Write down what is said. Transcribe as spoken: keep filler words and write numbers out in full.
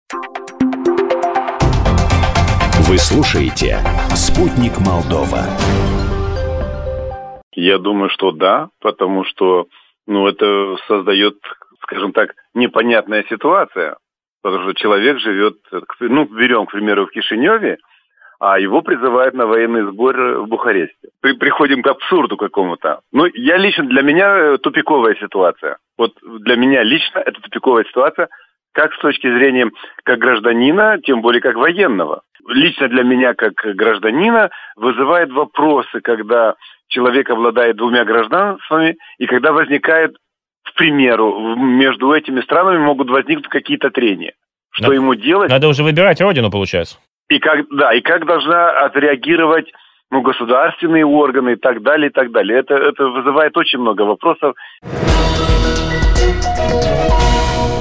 Вы слушаете «Спутник Молдова». Я думаю, что да, потому что ну, это создает, скажем так, непонятная ситуация. Потому что человек живет, ну, берем, к примеру, в Кишиневе, а его призывают на военный сбор в Бухаресте. При, приходим к абсурду какому-то. Ну, я лично, для меня тупиковая ситуация. Вот для меня лично это тупиковая ситуация, как с точки зрения как гражданина, тем более как военного. Лично для меня как гражданина вызывает вопросы, когда человек обладает двумя гражданствами, и когда возникает, к примеру, между этими странами могут возникнуть какие-то трения. Что Надо, ему делать? Надо уже выбирать родину, получается. И как, да, и как должна отреагировать ну, государственные органы и так далее, и так далее. Это, это вызывает очень много вопросов.